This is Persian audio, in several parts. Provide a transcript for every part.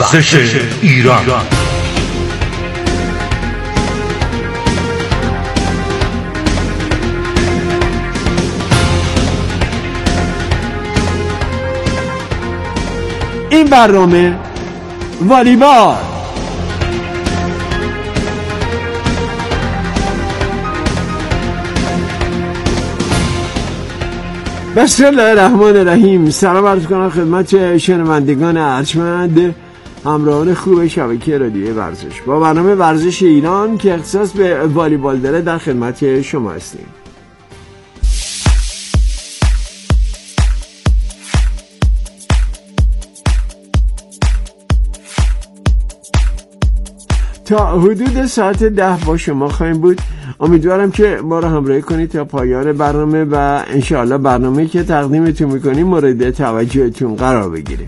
ورزش ایران. این برنامه والیبال. بسم الله الرحمن الرحیم. سلام عرض کنم خدمت شنوندگان ارجمند همراهان خوب شبکه رادیو ورزش. با برنامه ورزش ایران که اختصاص به والیبال داره در خدمت شما هستیم. تا حدود ساعت 10 با شما خواهیم بود. امیدوارم که ما رو همراهی کنید تا پایان برنامه و انشاءالله برنامه‌ای که تقدیمتون میکنیم مورد توجهتون قرار بگیره.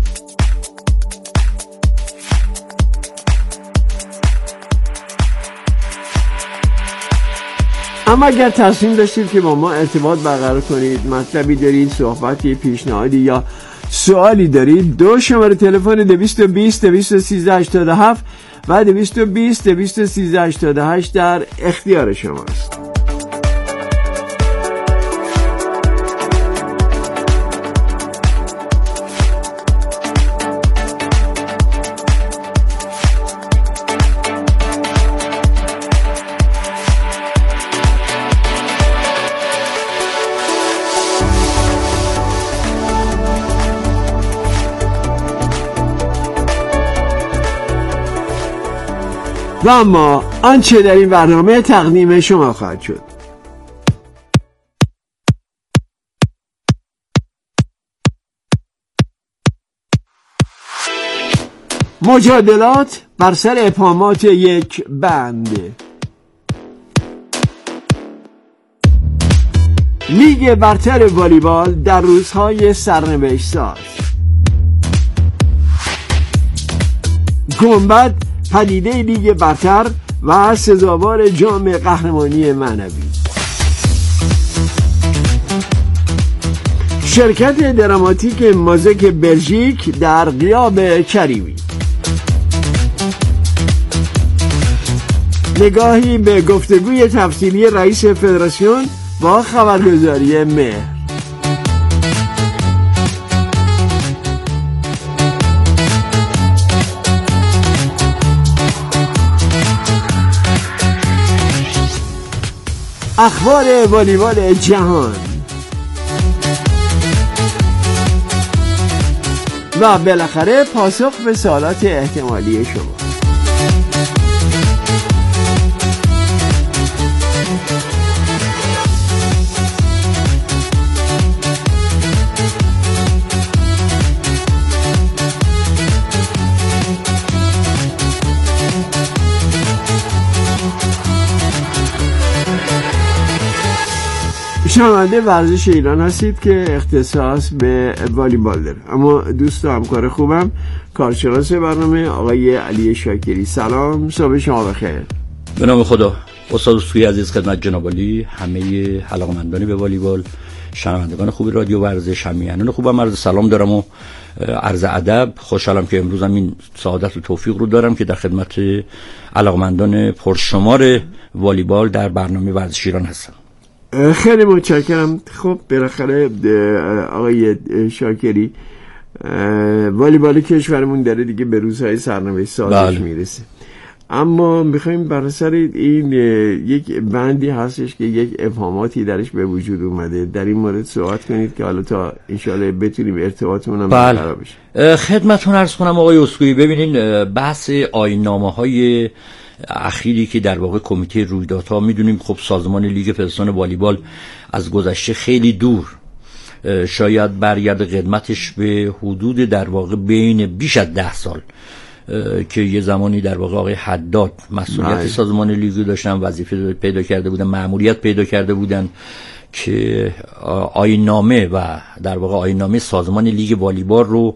اما اگر تصمیم داشتید که با ما ارتباط برقرار کنید، مطلبی دارید، صحبتی، پیشنهادی یا سوالی دارید، دو شماره تلفن 220 213 87 و 220 213 88 در اختیار شماست. و اما آنچه در این برنامه تقدیم شما خواهد شد: مجادلات بر سر ابهامات یک بند، لیگ برتر والیبال در روزهای سرنوشت ساز، گنبد پدیده لیگ برتر و سزاوار جام قهرمانی معنوی، شرکت دراماتیک مازک بلژیک در غیاب کریمی، نگاهی به گفتگوی تفصیلی رئیس فدراسیون با خبرگزاری مهر، اخبار والیبال جهان و بالاخره پاسخ به سوالات احتمالی شما. شنونده ورزش ایران هستید که اختصاص به والیبال داره. اما دوست و همکار خوبم کارشناس برنامه آقای علی شاکری. سلام، صبح شما بخیر. به نام خدا. استاد سوی عزیز، خدمت جناب عالی، همه علاقه‌مندان به والیبال، شنوندگان خوب رادیو ورزش، همیهنان خوبم عرض سلام دارم و عرض ادب. خوشحالم که امروز هم این سعادت و توفیق رو دارم که در خدمت علاقه‌مندان پرشمار والیبال در برنامه ورزش ایران هستم. خیلی متشکرم. خب بالاخره آقای شاکری، والیبال کشورمون داره دیگه به روزهای سرنوشت سازش میرسه. اما میخوایم بر سر این یک بندی هستش که یک ابهاماتی درش به وجود اومده، در این مورد صحبت کنید که حالا تا انشاءالله بتونیم ارتباطمون هم برقرار بشه. خدمتتون عرض کنم آقای اسکوئی، ببینین بحث آیین‌نامه‌های اخیری که در واقع کمیته رویدادها، میدونیم خب سازمان لیگ پرسنل والیبال از گذشته خیلی دور، شاید برگرد قدمتش به حدود در واقع بین بیش از 10 سال که یه زمانی در واقع آقای حداد مسئولیت سازمان لیگ داشتن، وظیفه پیدا کرده بودن، مأموریت پیدا کرده بودن که آیین‌نامه و در واقع آیین‌نامه سازمان لیگ والیبال رو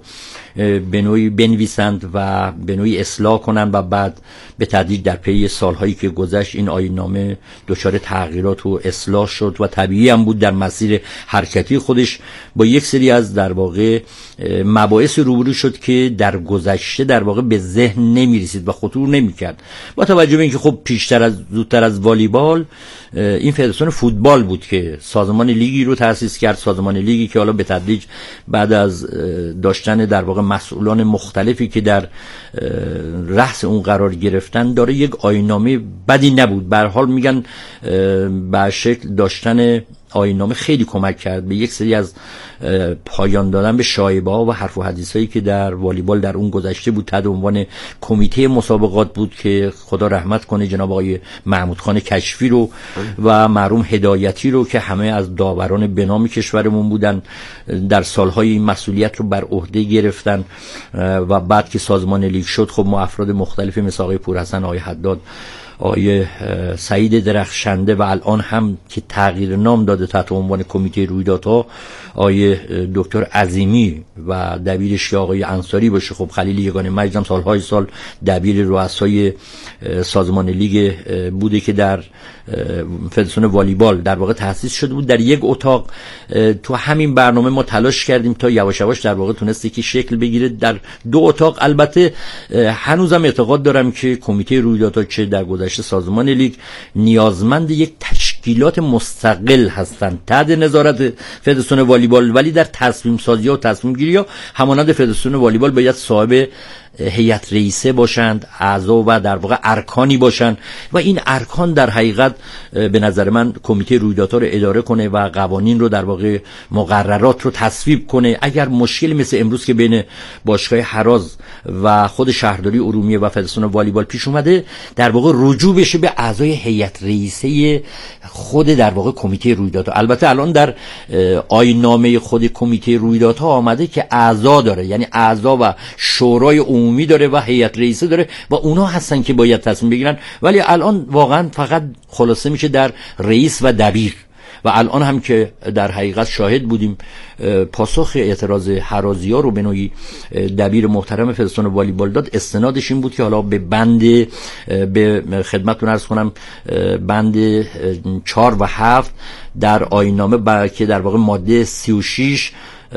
به نوعی بنویسند و به نوعی اصلاح کنند و بعد به تدریج در پی سالهایی که گذشت این آیین‌نامه دچار تغییرات و اصلاح شد و طبیعی هم بود در مسیر حرکتی خودش با یک سری از در واقع مباحث روبرو شد که در گذشته در واقع به ذهن نمی‌رسید و خطور نمی‌کرد. با توجه به اینکه خب زودتر از والیبال این فدراسیون فوتبال بود که سازمان لیگی رو تأسیس کرد، سازمان لیگی که حالا به تدریج بعد از داشتن در واقع مسئولان مختلفی که در رأس اون قرار گرفتن داره یک آیین‌نامه بدی نبود. به هر حال میگن به شکل داشتن آیین‌نامه خیلی کمک کرد به یک سری از پایان دادن به شایبه‌ها و حرف و حدیثایی که در والیبال در اون گذشته بود. تحت عنوان کمیته مسابقات بود که خدا رحمت کنه جناب آقای محمود خان کشفی رو و مرحوم هدایتی رو که همه از داوران به نام کشورمون بودن، در سالهای این مسئولیت رو بر عهده گرفتن و بعد که سازمان لیگ شد خب ما افراد مختلفی مثل آقای پورحسن، آقای حداد، آقای سعید درخشنده و الان هم که تغییر نام داده تحت عنوان کمیته رویدادها آقای دکتر عظیمی و دبیرش آقای انصاری باشه. خب خلیل یگانه مجدم سالهای سال دبیر رؤسای سازمان لیگ بوده که در فدراسیون والیبال در واقع تأسیس شده بود. در یک اتاق تو همین برنامه ما تلاش کردیم تا یواش یواش در واقع تونسته که شکل بگیره در دو اتاق. البته هنوزم اعتقاد دارم که کمیته رویدادها چه در گذشته سازمان لیگ نیازمند یک تشکیلات مستقل هستند تحت نظارت فدراسیون والیبال، ولی در تصمیم سازی و تصمیم گیری ها همانند فدراسیون والیبال باید صاحب هیئت رئیسه باشند، اعضا و در واقع ارکانی باشند و این ارکان در حقیقت به نظر من کمیته رویدادها رو اداره کنه و قوانین رو در واقع مقررات رو تصویب کنه. اگر مشکلی مثل امروز که بین باشگاه هراز و خود شهرداری ارومیه و فدراسیون والیبال پیش اومده در واقع رجوع بشه به اعضای هیئت رئیسه خود در واقع کمیته رویدادها. البته الان در آیین‌نامه خود کمیته رویدادها آمده که اعضا داره، یعنی اعضا و شورای عمومی داره و هیئت رئیسه داره و اونا هستن که باید تصمیم بگیرن، ولی الان واقعا فقط خلاصه میشه در رئیس و دبیر. و الان هم که در حقیقت شاهد بودیم پاسخ اعتراض هرازی‌ها رو به نوعی دبیر محترم فدراسیون والیبال داد، استنادش این بود که حالا به بند به خدمتتون عرض کنم بند 4 و 7 در آیین‌نامه که در واقع ماده 36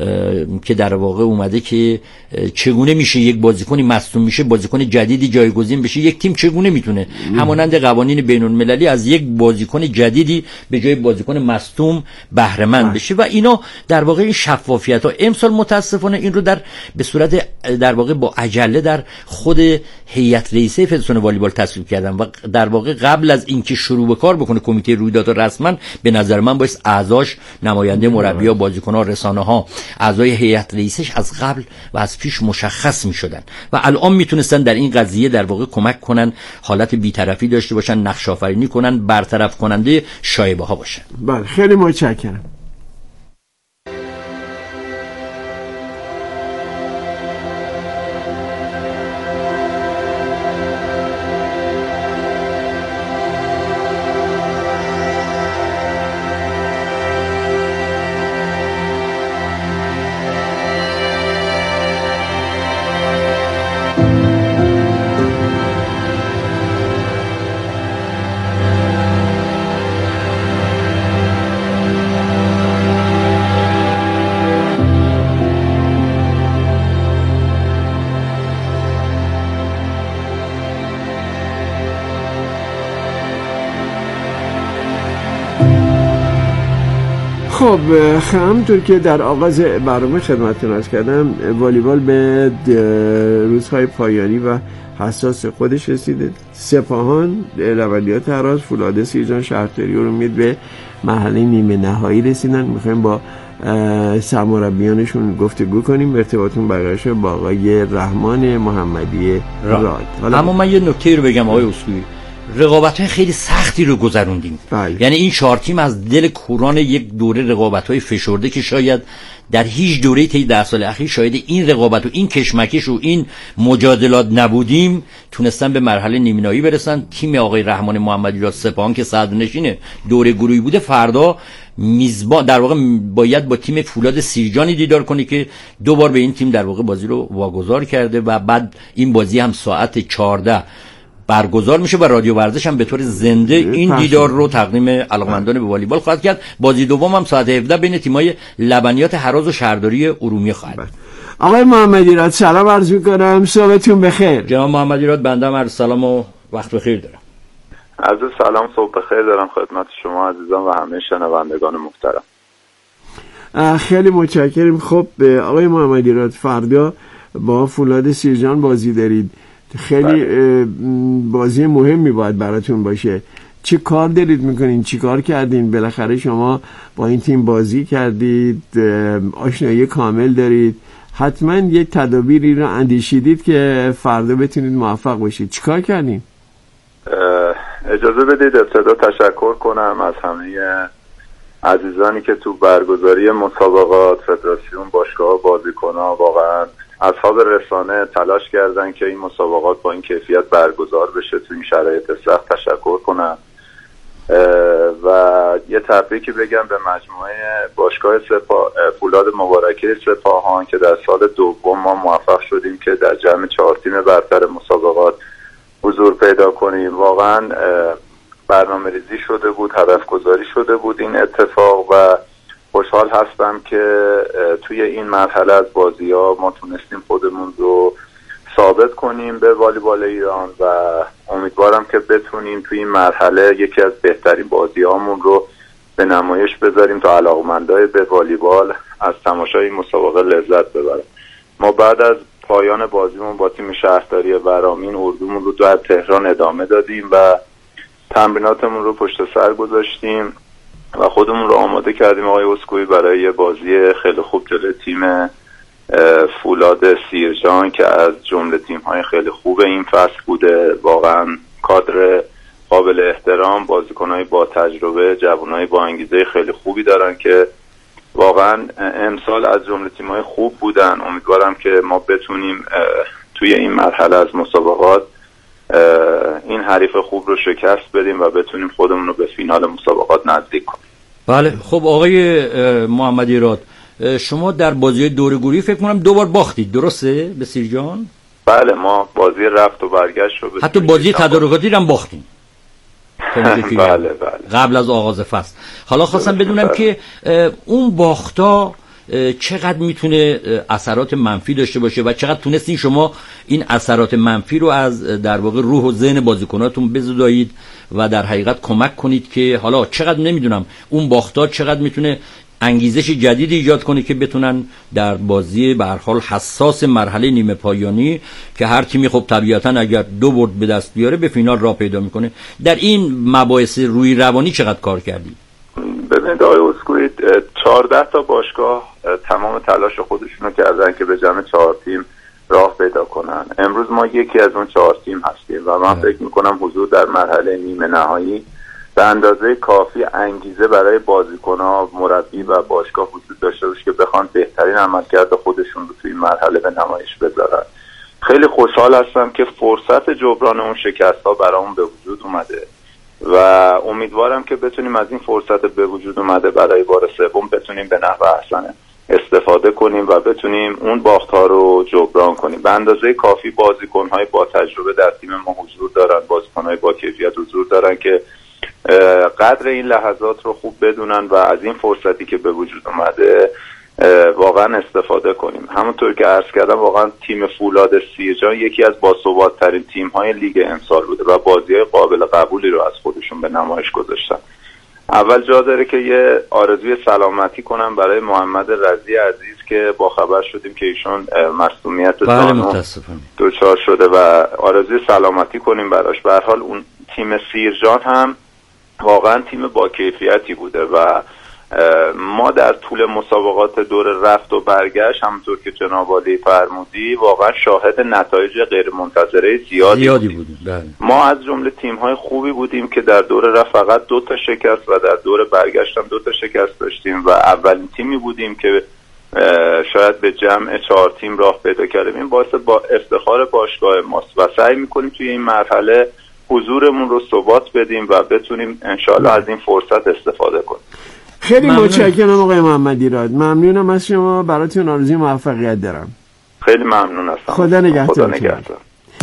که در واقع اومده که چگونه میشه یک بازیکنی مصدوم میشه بازیکن جدیدی جایگزین بشه، یک تیم چگونه میتونه همانند قوانین بین المللی از یک بازیکن جدیدی به جای بازیکن مصدوم بهره مند بشه و اینا در واقع این شفافیت ها امسال متاسفانه این رو به صورت در واقع با عجله در خود هیئت رئیسه فدراسیون والیبال تصویب کردن و در واقع قبل از اینکه شروع به کار بکنه کمیته رویدادها رسما به نظر من باید اعضاش، نماینده مربی‌ها، بازیکن‌ها، رسانه‌ها، اعضای هیئت رئیسش از قبل و از پیش مشخص می‌شدن و الان میتونستن در این قضیه در واقع کمک کنن، حالت بی‌طرفی داشته باشن، نقش آفرینی کنن، برطرف کننده شایبه‌ها باشن. بله خیلی متشکرم. خب همونطور که در آغاز برنامه خدمتتون عرض کردم والیبال به روزهای پایانی و حساس خودش رسیده. سپاهان لولیات هراز، فولاد سیرجان، شهرداری ارومیه به مرحله نیمه نهایی رسیدن. میخوایم با سرمربیانشون گفتگو کنیم، ارتباطمون برقرار شه با آقای رحمان محمدی راد. اما من یه نکته رو بگم آقای اسکوئی، رقابت‌های خیلی سختی رو گذروندیم. یعنی این 4 تیم از دل کوران یک دوره رقابت‌های فشرده که شاید در هیچ دوره‌ای طی 10 سال اخیر شاید این رقابت و این کشمکش و این مجادلات نبودیم تونستن به مرحله نیمه نهایی برسن. تیم آقای رحمان محمدی را سپاهان که صدرنشین دوره گروهی بوده فردا میزبان در واقع باید با تیم فولاد سیرجانی دیدار کنه که دوبار به این تیم در واقع بازی رو واگذار کرده و بعد این بازی هم ساعت 14 برگزار میشه و رادیو ورزش هم به طور زنده این دیدار رو تقدیم علاقمندان به والیبال خواهد کرد. بازی دوم هم ساعت 17 بین تیم‌های لبنیات هراز و شهرداری ارومیه خواهد بود. آقای محمدی راد سلام عرض می‌کنم، صبحتون بخیر. جناب محمدی راد بنده هم عرض سلام و وقت بخیر دارم. عرض سلام، صبح بخیر دارم خدمت شما عزیزان و همه شنوندگان محترم. خیلی متشکرم. خب آقای محمدی راد فردا با فولاد سیرجان بازی دارید، خیلی بازی مهمی باید براتون باشه. چه کار دارید میکنین؟ چی کار کردین؟ بالاخره شما با این تیم بازی کردید، آشنایی کامل دارید، حتما یه تدابیری رو اندیشیدید که فردا بتونید موفق باشید. چی کار کردین؟ اجازه بدید ابتدا تشکر کنم از همه عزیزانی که تو برگزاری مسابقات، فدراسیون، باشگاه، بازیکن‌ها، واقعا اصحاب رسانه تلاش کردن که این مسابقات با این کیفیت برگزار بشه تو این شرایط سخت. تشکر کنم و یه تبریکی بگم به مجموعه باشگاه فولاد مبارکی سپاهان که در سال دوم ما موفق شدیم که در جمع 4 تیم برتر مسابقات حضور پیدا کنیم. واقعا برنامه ریزی شده بود، هدف گذاری شده بود این اتفاق و خوشحال هستم که توی این مرحله از بازی‌ها ما تونستیم خودمون رو ثابت کنیم به والیبال ایران و امیدوارم که بتونیم توی این مرحله یکی از بهترین بازی‌هامون رو به نمایش بذاریم تا علاقه‌مندای به والیبال از تماشای این مسابقه لذت ببرن. ما بعد از پایان بازیمون با تیم شهرداری ورامین اردومون رو در تهران ادامه دادیم و تمریناتمون رو پشت سر گذاشتیم و خودمون رو آماده کردیم آقای اسکوئی برای یه بازی خیلی خوب جلوی تیم فولاد سیرجان که از جمله تیم‌های خیلی خوب این فصل بوده. واقعا کادر قابل احترام، بازیکن‌های با تجربه، جوان‌های با انگیزه خیلی خوبی دارن که واقعا امسال از جمله تیم‌های خوب بودن. امیدوارم که ما بتونیم توی این مرحله از مسابقات این حریف خوب رو شکست بدیم و بتونیم خودمون رو به فینال مسابقات نزدیک کنیم. بله خب آقای محمدی راد، شما در بازی دوره گروهی فکر کنم 2 بار باختید، درسته به سیرجان؟ بله ما بازی رفت و برگشت رو حتی بازی تدارکاتی هم باختیم. بله قبل از آغاز فصل. حالا خواستم بدونم که اون باختا چقدر میتونه اثرات منفی داشته باشه و چقدر تونستین شما این اثرات منفی رو از در واقع روح و ذهن بازیکناتون بزدایید و در حقیقت کمک کنید که حالا چقدر نمیدونم اون باختا چقدر میتونه انگیزش جدیدی ایجاد کنه که بتونن در بازی به هر حال حساس مرحله نیمه پایانی که هر تیمی خب طبیعتا اگر 2 برد به دست بیاره به فینال راه پیدا میکنه. در این مباحث روی روانی چقدر کار کردید؟ ببینید آقای اسکوئی 14 تا باشگاه تمام تلاش خودشونو کردن که به جمع 4 تیم راه پیدا کنن. امروز ما یکی از اون 4 تیم هستیم و من فکر میکنم حضور در مرحله نیمه نهایی به اندازه کافی انگیزه برای بازیکن‌ها، مربی و باشگاه وجود داشته باشه که بخوان بهترین عملکرد خودشون رو توی این مرحله به نمایش بذارن. خیلی خوشحال هستم که فرصت جبران اون شکست‌ها برامون به وجود اومده و امیدوارم که بتونیم از این فرصت به وجود اومده برای بار سوم بتونیم به نحو احسن استفاده کنیم و بتونیم اون باخت‌ها رو جبران کنیم. به اندازه کافی بازیکن‌های با تجربه در تیم ما حضور دارن، بازیکن‌های با کیفیت حضور دارن که قدر این لحظات رو خوب بدونن و از این فرصتی که به وجود اومده واقعا استفاده کنیم. همونطور که عرض کردم واقعا تیم فولاد سیرجان یکی از باثبات‌ترین تیم‌های لیگ امسال بوده و بازی‌های قابل قبولی رو از خودشون به نمایش گذاشتن. اول جا داره که یه آرزوی سلامتی کنم برای محمد رضی عزیز که با خبر شدیم که ایشون مصدومیت زانو دچار شده و آرزوی سلامتی کنیم براش. به هر حال اون تیم سیرجان هم واقعا تیم با کیفیتی بوده و ما در طول مسابقات دور رفت و برگشت همونطور که جناب عالی فرمودی واقعا شاهد نتایج غیر منتظره زیادی بودیم. ما از جمله تیم‌های خوبی بودیم که در دور رفت فقط 2 تا شکست و در دور برگشت هم 2 تا شکست داشتیم و اولین تیمی بودیم که شاید به جمع 4 تیم راه پیدا کردیم. این باعث با افتخار باشگاه ماست و سعی میکنیم توی این مرحله حضورمون رو ثبات بدیم و بتونیم انشالله از این فرصت استفاده کنیم. خیلی متشکرم آقای محمدی راد، ممنونم از شما، براتون آرزوی موفقیت دارم. خیلی ممنون هستم. خدا نگهدار. خدا نگهدار.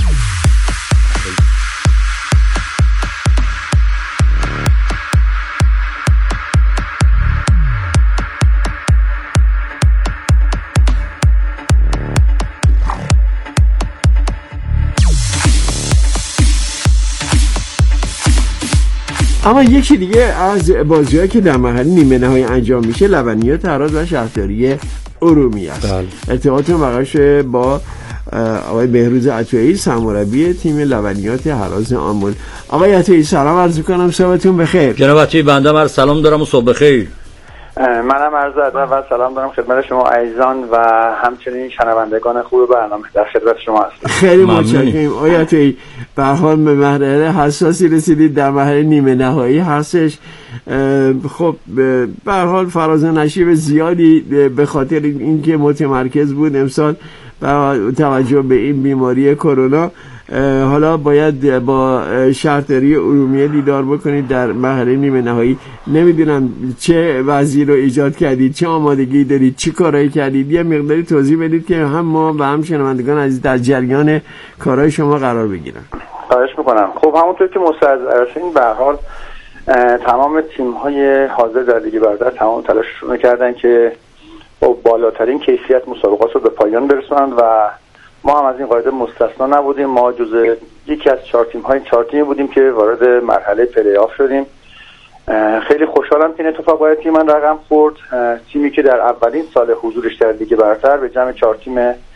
اما یکی دیگه از بازی‌هایی که در مرحله نیمه نهایی انجام میشه لبنیات هراز و شهرداری ارومیه است. ارتباطتون برقرار با آقای بهروز عطایی، سرمربی تیم لبنیات هراز آمل. آقای عطایی سلام عرض می‌کنم، صبحتون بخیر. جناب عطایی بنده عرض سلام دارم و صبح بخیر. منم عرض ادب و سلام دارم خدمت شما عزیزان و همچنین شنوندگان خوب برنامه، در خدمت شما هستم. خیلی متشکرم آقای عطایی. به هر حال به مرحله حساسی رسیدید، در مرحله نیمه نهایی هستش. خب به هر حال فراز و نشیب زیادی به خاطر اینکه متمرکز بود امسال با توجه به این بیماری کرونا. حالا باید با شهرداری ارومیه دیدار بکنید در مرحله نیمه نهایی. نمیدونم چه وضعی رو ایجاد کردید، چه آمادگی دارید، چه کارایی کردید، یه مقداری توضیح بدید که هم ما و هم شنوندگان عزیز در جریان کارهای شما قرار بگیرن. خواهش میکنم. خب همونطور که مستحضر هستین به هر حال تمام تیم‌های حاضر در لیگ برتر تمام تلاششون کردن که با بالاترین کیفیت مسابقات رو به پایان برسونند و ما هم از این قاعده مستثنا نبودیم. ما جزء یکی از 4 تیمی بودیم که وارد مرحله پلی آف شدیم. خیلی خوشحالم که این اتفاق برای تیم من رقم خورد. تیمی که در اولین سال حضورش در لیگ برتر به جمع 4 تیم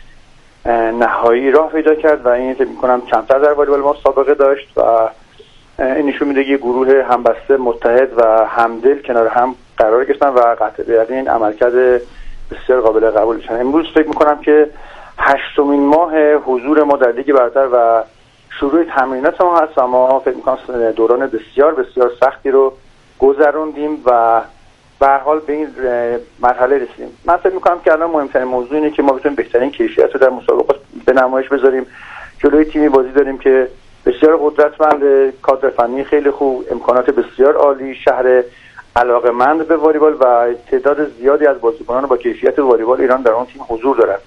نهایی راه پیدا کرد و این فکر می‌کنم کمتر در والیبال ما سابقه داشت و این نشون میده که گروه همبسته متحد و همدل کنار هم قرار گرفتن و قطع به یقین عملکرد بسیار قابل قبول شدن. امروز فکر می‌کنم که 8مین ماه حضور ما در لیگ برتر و شروع تمرینات ما هست و ما فکر می‌کنم دوران بسیار بسیار سختی رو گذروندیم و به هر حال به این مرحله رسیدیم. من فکر می‌کنم که الان مهمترین موضوع اینه که ما بتونیم بهترین کیفیت رو در مسابقات به نمایش بذاریم. جلوی تیمی بازی داریم که بسیار قدرتمند، کادر فنی خیلی خوب، امکانات بسیار عالی، شهر علاقه‌مند به والیبال و تعداد زیادی از بازیکنان با کیفیت والیبال ایران در اون تیم حضور دارند.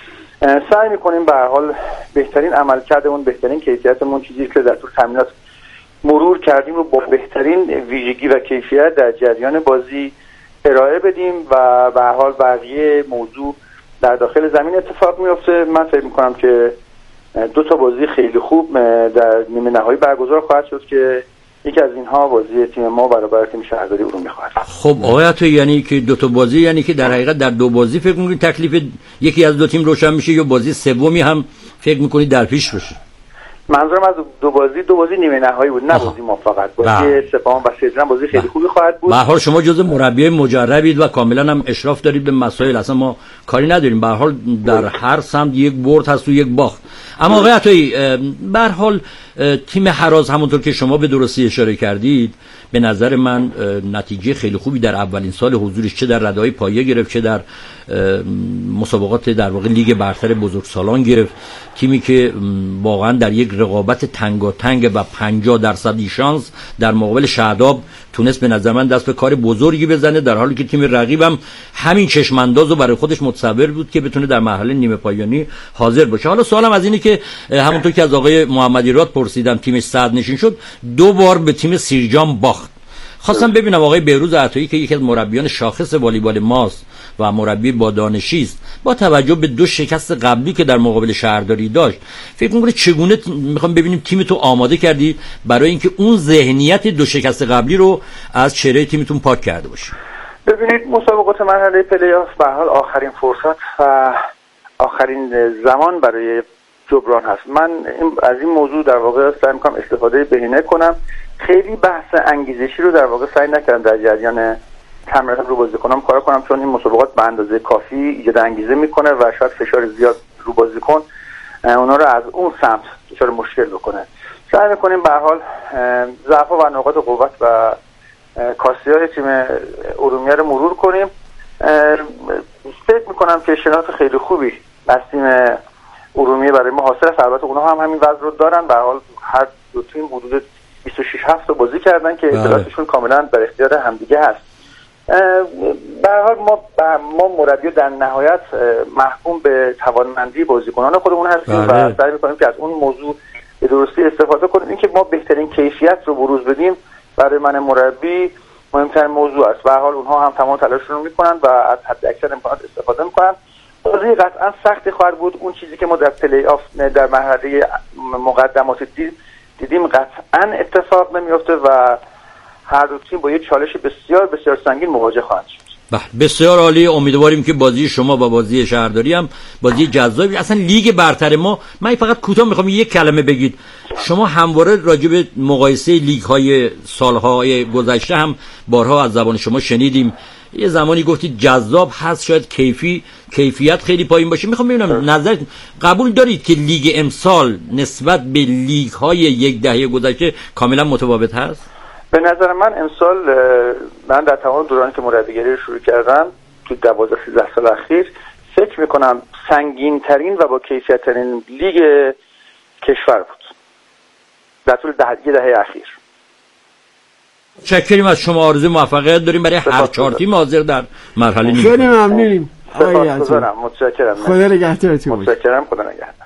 سعی می‌کنیم به هر حال بهترین عملکردمون، بهترین کیفیتمون، چیزی که در طول تمرینات مرور کردیم رو با بهترین ویژگی و کیفیت در جریان بازی ارائه بدیم و به هر حال بقیه موضوع در داخل زمین اتفاق میفته. من فکر می‌کنم که 2 تا بازی خیلی خوب در نیمه نهایی برگزار خواهد شد که یکی از اینها بازی تیم ما برابر تیم شهرداری ارومیه خواهد. خب آقای عطایی یعنی که 2 تا بازی، یعنی که در حقیقت در 2 بازی فکر می‌کنید تکلیف یکی از 2 تیم روشن میشه یا بازی سومی هم فکر می‌کنید در پیش بشه؟ منظورم از 2 بازی نیمه نهایی بود، نه بازی موفقیت. بازی سپاهان و سیدران بازی خیلی خوبی خواهد بود. به هر حال شما جزء مربیای مجربید و کاملا هم اشراف دارید به مسائل، اصلا ما کاری نداریم. به هر حال در هر سمت یک برد هست و یک باخت. اما آقای عطایی به هر حال تیم هراز همونطور که شما به درستی اشاره کردید به نظر من نتیجه خیلی خوبی در اولین سال حضورش چه در رده‌های پایه گرفت چه در مسابقات در واقع لیگ برتر بزرگسالان گرفت. تیمی که واقعا در یک رقابت تنگاتنگ و 50% شانس در مقابل شهداب تونست به نظر من دست به کار بزرگی بزنه، در حالی که تیم رقیبم همین چشم انداز رو برای خودش متصور بود که بتونه در مرحله نیمه پایانی حاضر باشه. حالا سوالم از اینه که همونطور که از آقای محمدی راد پرسیدم تیمش صدرنشین شد، 2 بار به تیم سیرجان باخت. خواستم ببینم آقای بهروز عطایی که یکی از مربیان شاخص والیبال ماست و مربی با دانشی است، با توجه به 2 شکست قبلی که در مقابل شهرداری داشت، فکر می‌کنید چگونه می‌خوام ببینیم تیمتون آماده کردی برای اینکه اون ذهنیت 2 شکست قبلی رو از چهره تیمتون پاک کرده باشه؟ ببینید مسابقات مرحله پلی آف به هر حال آخرین فرصت و آخرین زمان برای جبران هست. من از این موضوع در واقع سعی می‌کنم استفاده بهینه کنم. خیلی بحث انگیزشی رو در واقع سعی نکردم در جریان تمرینات رو بازیکنام کار کنم، چون این مسابقات به اندازه کافی ایجاد انگیزه میکنه و شاید فشار زیاد رو بازیکن اونا رو از اون سمت دچار مشکل بکنه. سعی میکنیم به هر حال ضعف‌ها و نقاط قوت و کاستی‌های تیم ارومیه رو مرور کنیم. فکر میکنم که شناخت خیلی خوبی از تیم ارومیه برای ما حاصل است. البته اونها هم همین وضع رو دارن. به حال هر دو تیم حدود 26 تا بازی کردن که اطلاعاتشون کاملا در اختیار همدیگه هست. به هر حال ما مربی در نهایت محکوم به توانمندی بازیکنان خودمون هستیم و سعی می‌کنیم که از اون موضوع به درستی استفاده کنیم. اینکه ما بهترین کیفیت رو بروز بدیم برای من مربی مهمترین موضوع است. به هر حال اونها هم تمام تلاششون رو می‌کنن و از حد اکثر امکانات استفاده می‌کنن. بازی قطعا سختی خواهد بود. اون چیزی که ما در پلی آف در مرحله مقدمات دیدیم قطعا اتفاق نمی‌افته و هر دو تیم با یک چالش بسیار بسیار سنگین مواجه خواهند شد. بسیار عالی. امیدواریم که بازی شما با بازی شهرداری هم بازی جذابی. اصلا لیگ برتر ما، من فقط کوتاه میخوام یک کلمه بگید. شما همواره راجع به مقایسه لیگ های سالهای گذشته هم بارها از زبان شما شنیدیم. یه زمانی گفتید جذاب هست، شاید کیفیت خیلی پایین باشه. میخوام ببینم نظرت، قبول دارید که لیگ امسال نسبت به لیگ های یک دهه گذشته کاملا متفاوت هست؟ به نظر من امسال من در تمام دورانی که مربیگری رو شروع کردم تو 12-13 سال اخیر فکر میکنم سنگین ترین و با کیفیت ترین لیگ کشور بود در طول دهه اخیر. متشکریم از شما. آرزوی موفقیت داریم برای هر 4 تیم حاضر در مرحله نیمه. خیلی ممنونیم. متشکرم. خدا نگهدارتون. متشکرم. خدا نگهدار.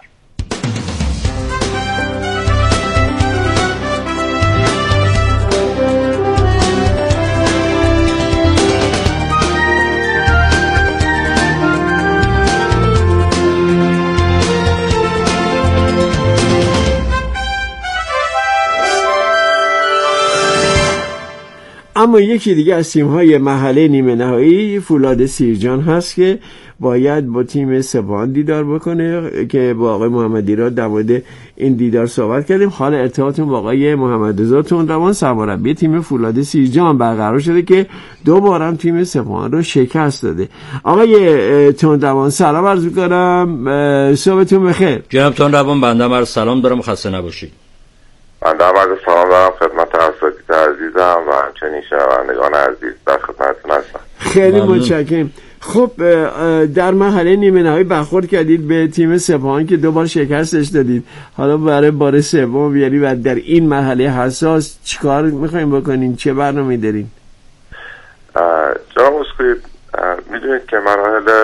اما یکی دیگه از تیم‌های مرحله نیمه نهایی فولاد سیرجان هست که باید با تیم سپاهان دیدار بکنه که با آقای محمدی را در مورد این دیدار صحبت کردیم. حال ارتباطتون با آقای محمدرضا تندروان سرمربی تیم فولاد سیرجان برقرار شده که 2 بار هم تیم سپاهان رو شکست داده. آقای تندروان سلام عرض می‌کنم، صبحتون بخیر. جناب تندروان، بنده هم سلام دارم، خسته نباشید. بنده هم سلام دارم خدمت اساتید عزیزم و همچنین شنوندگان عزیز در خدمتتون هستم. خیلی متشکرم. خب در مرحله نیمه نهایی برخورد کردید به تیم سپاهان که 2 بار شکستش دادید. حالا برای بار سوم یعنی و در این مرحله حساس چیکار می‌خواید بکنین؟ چه برنامه‌ای دارین؟ جناب اسکوئی، میدونید که مراحل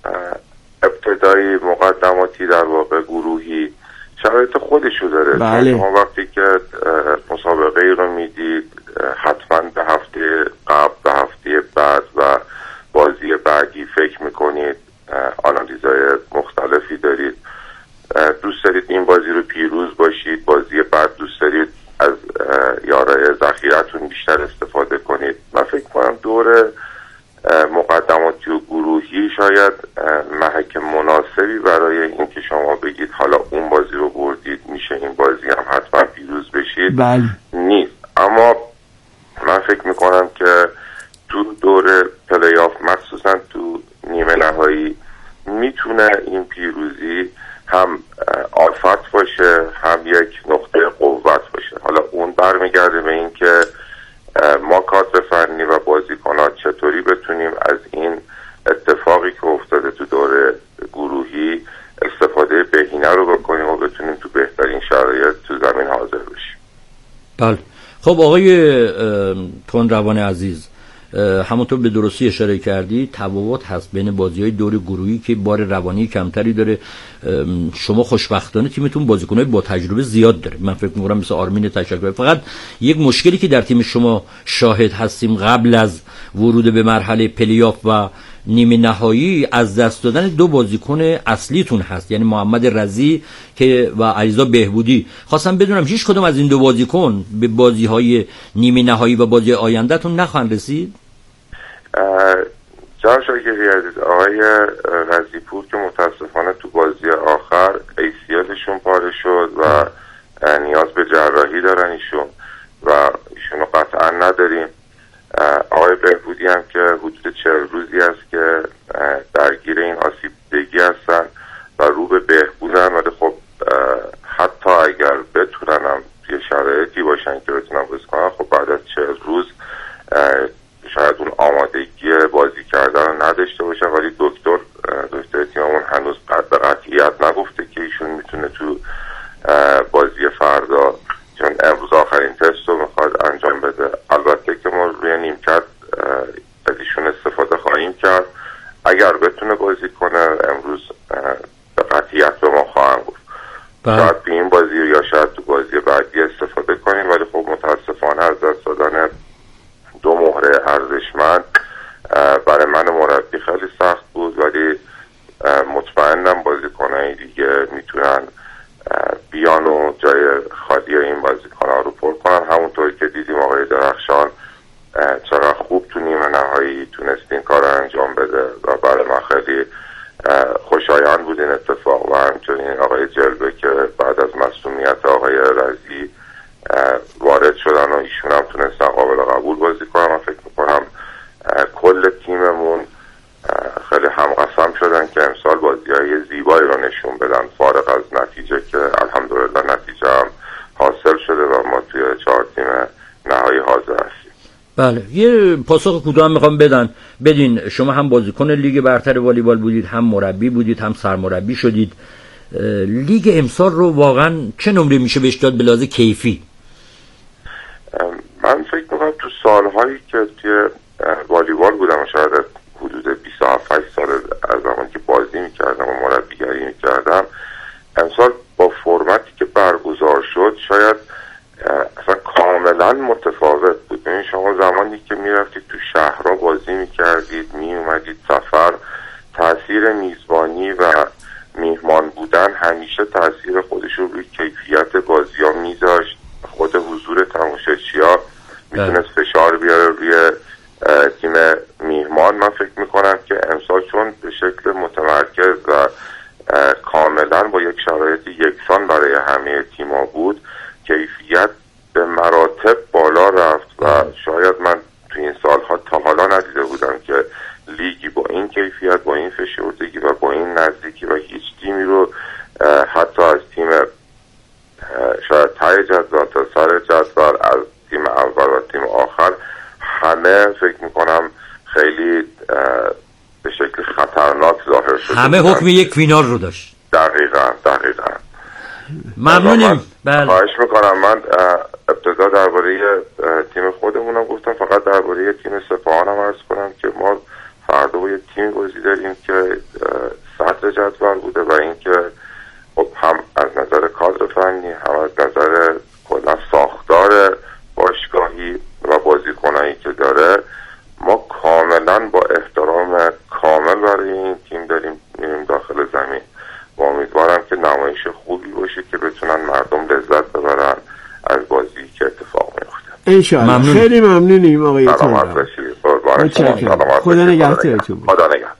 ابتدایی مقدماتی در واقع گروهی شرایط خودشو داره. بله. شما وقتی که مسابقه ای رو میدید حتما به هفته قبل، به هفته بعد و بازی بعدی فکر میکنید، آنالیزهای مختلفی دارید. دوست دارید این بازی رو پیروز باشید، بازی بعد دوست دارید از یارای ذخیرتون بیشتر استفاده کنید. من فکر کنم دور مقدماتی و گروهی شاید محک مناسبی برای اینکه شما بگید حالا اون بازی رو بردید میشه این بازی هم حتما پیروز بشید بله. نیست. اما من فکر میکنم که تو دور پلی آف مخصوصا تو نیمه نهایی میتونه این پیروزی هم آفت باشه هم یک نقطه قوت باشه. حالا اون برمیگرده به این که ما کادر فنی و بازیکنان چطوری بتونیم از این اتفاقی که افتاده تو دور گروهی استفاده بهینه رو بکنیم و بتونیم تو بهترین شرایط تو زمین حاضر بشیم. بله. خب آقای تندروان عزیز، همونطور به درستی اشاره کردی تفاوت هست بین بازی‌های دور گروهی که بار روانی کمتری داره. شما خوشبختانه تیمتون بازیکن‌های با تجربه زیاد داره. من فکر می‌کنم مثل آرمین تشکری. فقط یک مشکلی که در تیم شما شاهد هستیم قبل از ورود به مرحله پلی‌آف و نیمه نهایی از دست دادن 2 بازیکن اصلیتون هست، یعنی محمد رضی که و علیرضا بهبودی. خواستم بدونم هیچ کدوم از این 2 بازیکن به بازی‌های نیمه نهایی و بازی آینده‌تون نخواهند رسید؟ جناب شاکری عزیز، آقای رضی‌پور که متاسفانه تو بازی آخر ACLشون پاره شد و نیاز به جراحی دارن ایشون و ایشونو قطعا نداریم. آقای بهبودی هم که حدود 40 روزی است که درگیر این آسیب دیدگی هستن و رو به بهبودن، ولی خب حتی اگر بتونن هم توی شرایطی باشن که بتونن بازی کنن، خب بعد از 40 روز شاید اون آمادگی بازی کردن رو نداشته باشن، ولی دکتر تیممون هنوز به قطعیت نگفته که ایشون میتونه تو بازی فردا، چون امروز آخرین تست رو میخواد انجام بده. البته که ما روی نیمکت از ایشون استفاده خواهیم کرد. اگر بتونه بازی کنه امروز به قطعیت به ما خواهم گفت. شاید به این بازی یا شاید تو بازی بعدی استفاده کنیم، ولی خب متاسفانه از دست دادن 2 مهره ارزشمند برای من مربی خیلی سخت بود، ولی مطمئنم بازیکنای دیگه میتونن بیان و جای خالی این بازیکن‌ها رو پر کنن. همونطور که دیدیم آقای درخشان چقدر خوب تو نیمه نهایی تونست این کار رو انجام بده و برای من خیلی خوشایند بود این اتفاق. و همچنین آقای جلبه که بعد از مصونیت آقای رضی وارد شدن و ایشون هم تونستن قابل قبول بازی کنن. من فکر میکنم کل تیممون خیلی همقسم شدن که امسال بازی‌های زیبایی رو نشون بدن، فارغ از نتیجه که الحمدلله نتیجه هم حاصل شده و ما توی 4 تیم نهایی حاضر هستیم. بله، یه پاسخ کوتاه میخوام بدین. شما هم بازیکن لیگ برتر والیبال بودید، هم مربی بودید، هم سرمربی شدید. لیگ امسال رو واقعا چه نمره میشه بهش داد به لحاظ کیفی؟ من فکر میکنم تو سالهایی که توی والیبال بودم، شاید حدود 27 سال از زمانی که بازی میکردم و مربیگری میکردم، امسال با فرمتی که برگزار شد شاید اصلا کاملا متفاوت بود. یعنی شما زمانی که میرفتید تو شهرها بازی میکردید، میومدید سفر، تاثیر میزبانی و میهمان بودن همیشه تاثیر خودش رو روی کیفیت بازی ها میذاشت. خود حضور تماشاچی‌ها میتونست فشار بیاره روی تیم میهمان. من فکر میکنم که امسال چون به شکل متمرکز و کاملا با یک شرایط یکسان برای همه تیم‌ها بود، کیفیت به مراتب بالا رفت و شاید من تو این سالها تا حالا ندیده بودم که لیگی با این کیفیت، با این فشردگی و با این نزدیکی و هیچ تیمی رو حتی از تیم شاید ته جدول تا سر جدول، از تیم اول و تیم آخر، همه فکر میکنم خیلی به شکل خطرناک ظاهر شد. همه حکم یک فینال رو داشت. دقیقاً. ممنونیم. بله. خواهش میکنم. من ابتدا درباره تیم خودمونم گفتم، فقط درباره تیم سپاهانم عرض کنم که ما فردا با یک تیم بازی داریم که صدر جدول بوده و اینکه خب هم از نظر کادر فنی، هم از نظر کلا ساختار باشگاهی و بازیکنایی که داره، ما کاملا با احترام کامل برای این تیم داریم میریم داخل زمین و امیدوارم که نمایش خوبی باشه که بتونن مردم لذت ببرن از بازی که اتفاق میفته. انشاءالله. خیلی ممنونیم آقای سلامت باشید. خدا نگهدارتون. خدا نگهدار.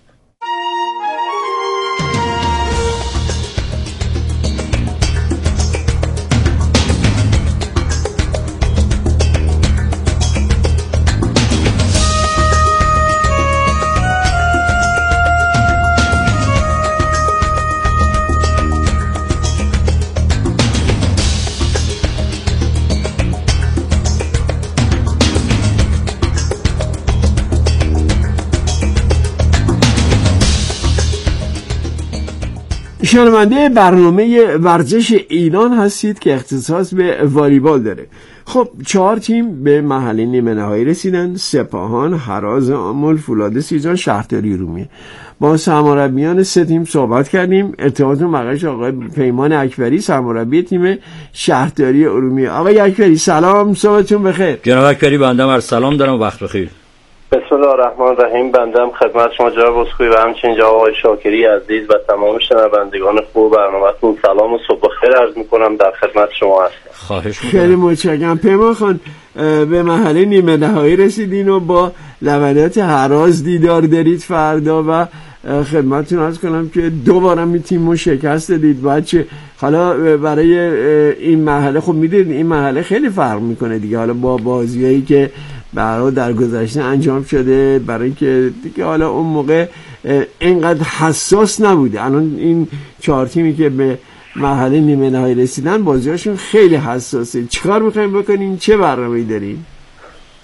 شنونده برنامه ورزش ایران هستید که اختصاص به والیبال داره. خب 4 تیم به مرحله نیمه نهایی رسیدن: سپاهان، هراز آمل، فولاد سیجان، شهرداری ارومیه. با سرمربیان 3 تیم صحبت کردیم. ارتباط مقرش آقای پیمان اکبری، سرمربی تیم شهرداری ارومیه. آقای اکبری سلام، صبحتون بخیر. جناب اکبری، بنده عرض سلام دارم، وقت بخیر. بسم الله الرحمن الرحیم. بندم خدمت شما جناب اسکوئی و همچنین جناب آقای شاکری عزیز و تمام شنوندگان خوب برنامه‌تون سلام و صبح بخیر عرض می‌کنم. در خدمت شما هستم. خواهش می‌کنم. خیلی متشکرم. پیمان خان، به مرحله نیمه نهایی رسیدین و با لبنیات هراز دیدار دارید فردا و خدمتتون عرض کنم که 2 بارم این تیمو شکست دادید. بچه حالا برای این مرحله خب میدونید این مرحله خیلی فرق میکنه دیگه، حالا با بازیایی که برای در گذشته انجام شده، برای اینکه دیگه حالا اون موقع اینقدر حساس نبوده. الان این 4 تیمی که به مرحله نیمه نهایی رسیدن بازیاشون خیلی حساسه. چیکار میخوایم بکنین؟ چه برنامه‌ای دارین؟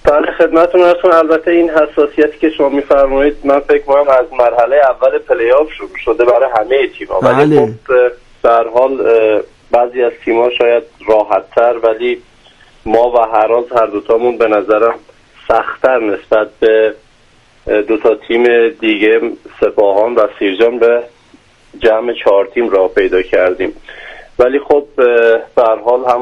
بله خدمتتون هستم. البته این حساسیتی که شما میفرمایید من فکر می‌کنم از مرحله اول پلی آف شروع شده برای همه تیم‌ها، ولی خب به هر حال بعضی از تیم‌ها شاید راحت‌تر، ولی ما و هر دوتامون به نظرم سخت‌تر نسبت به دوتا تیم دیگه سپاهان و سیرجان به جمع 4 تیم راه پیدا کردیم. ولی خب به هر حال هم